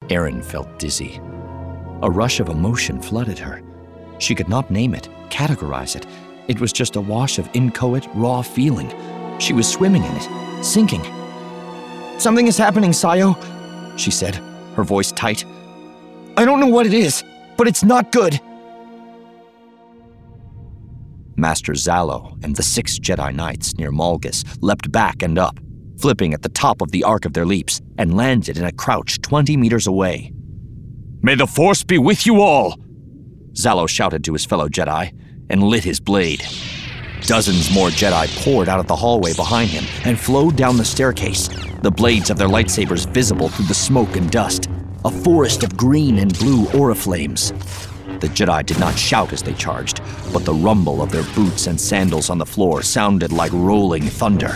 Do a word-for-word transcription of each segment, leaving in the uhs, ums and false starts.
Erin felt dizzy. A rush of emotion flooded her. She could not name it, categorize it. It was just a wash of inchoate, raw feeling. She was swimming in it, sinking. "Something is happening, Sayo," she said, her voice tight. "I don't know what it is, but it's not good." Master Zalo and the six Jedi Knights near Malgus leapt back and up, flipping at the top of the arc of their leaps, and landed in a crouch twenty meters away. "May the Force be with you all!" Zalo shouted to his fellow Jedi, and lit his blade. Dozens more Jedi poured out of the hallway behind him and flowed down the staircase, the blades of their lightsabers visible through the smoke and dust, a forest of green and blue aura flames. The Jedi did not shout as they charged, but the rumble of their boots and sandals on the floor sounded like rolling thunder.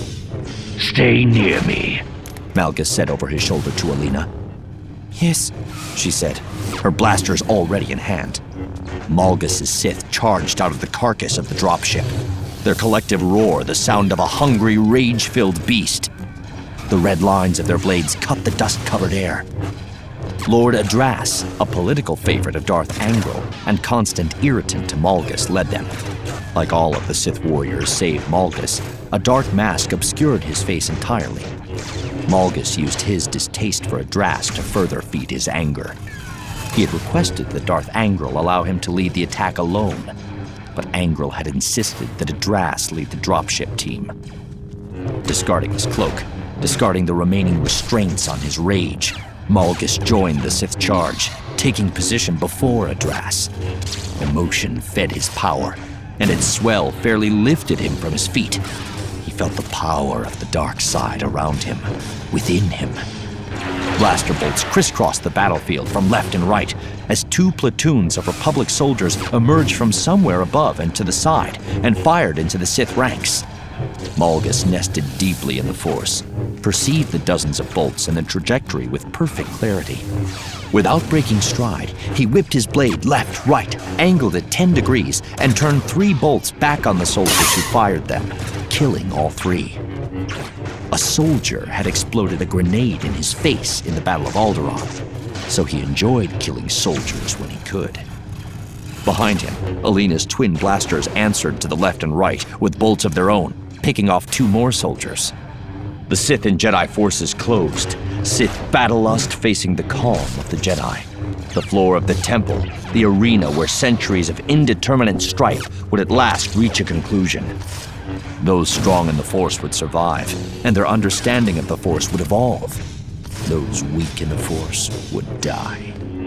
"Stay near me," Malgus said over his shoulder to Alina. "Yes," she said, her blasters already in hand. Malgus' Sith charged out of the carcass of the dropship, their collective roar the sound of a hungry, rage-filled beast. The red lines of their blades cut the dust-covered air. Lord Adras, a political favorite of Darth Angral and constant irritant to Malgus, led them. Like all of the Sith warriors save Malgus, a dark mask obscured his face entirely. Malgus used his distaste for Adras to further feed his anger. He had requested that Darth Angral allow him to lead the attack alone, but Angral had insisted that Adras lead the dropship team. Discarding his cloak, discarding the remaining restraints on his rage, Malgus joined the Sith charge, taking position before Adras. Emotion fed his power, and its swell fairly lifted him from his feet. He felt the power of the dark side around him, within him. Blaster bolts crisscrossed the battlefield from left and right as two platoons of Republic soldiers emerged from somewhere above and to the side and fired into the Sith ranks. Malgus nested deeply in the Force, perceived the dozens of bolts and the trajectory with perfect clarity. Without breaking stride, he whipped his blade left, right, angled it ten degrees, and turned three bolts back on the soldiers who fired them, killing all three. A soldier had exploded a grenade in his face in the Battle of Alderaan, so he enjoyed killing soldiers when he could. Behind him, Alina's twin blasters answered to the left and right with bolts of their own, picking off two more soldiers. The Sith and Jedi forces closed, Sith battle lust facing the calm of the Jedi. The floor of the temple, the arena where centuries of indeterminate strife would at last reach a conclusion. Those strong in the Force would survive, and their understanding of the Force would evolve. Those weak in the Force would die.